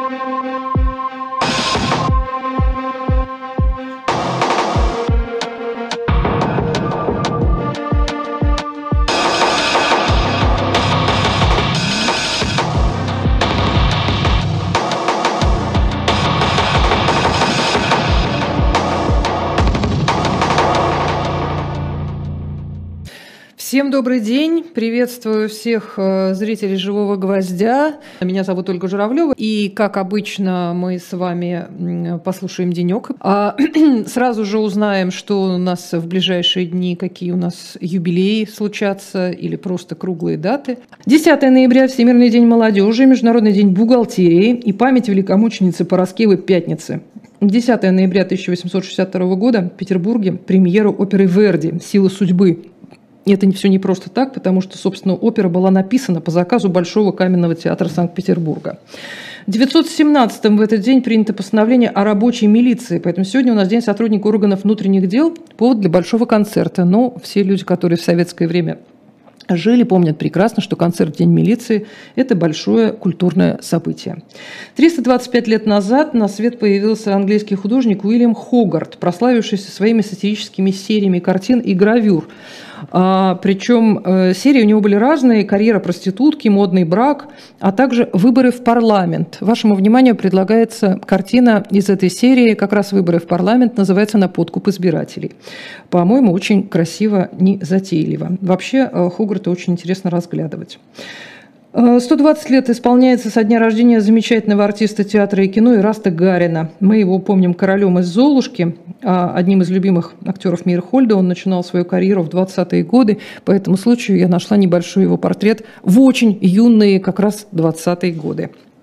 Всем добрый день, приветствую всех зрителей «Живого гвоздя». Меня зовут Ольга Журавлева, и, как обычно, мы с вами послушаем денек. Сразу же узнаем, что у нас в ближайшие дни, какие у нас юбилеи случатся или просто круглые даты. 10 ноября – Всемирный день молодежи, Международный день бухгалтерии и память великомученицы Параскевы Пятницы. 10 ноября 1862 года в Петербурге премьеру оперы Верди «Сила судьбы». И это все не просто так, потому что, собственно, опера была написана по заказу Большого камерного театра Санкт-Петербурга. В 1917-м в этот день принято постановление о рабочей милиции, поэтому сегодня у нас День сотрудника органов внутренних дел, повод для большого концерта. Но все люди, которые в советское время жили, помнят прекрасно, что концерт «День милиции» – это большое культурное событие. 325 лет назад на свет появился английский художник Уильям Хогарт, прославившийся своими сатирическими сериями картин и гравюр. Причем серии у него были разные: «Карьера проститутки», «Модный брак», а также «Выборы в парламент». Вашему вниманию предлагается картина из этой серии, как раз «Выборы в парламент», называется «На подкуп избирателей». По-моему, очень красиво, незатейливо. Вообще Хогарта очень интересно разглядывать. 120 лет исполняется со дня рождения замечательного артиста театра и кино Ираста Гарина. Мы его помним королем из «Золушки», одним из любимых актеров Мейерхольда. Он начинал свою карьеру в 20-е годы. По этому случаю я нашла небольшой его портрет в очень юные как раз 20-е годы.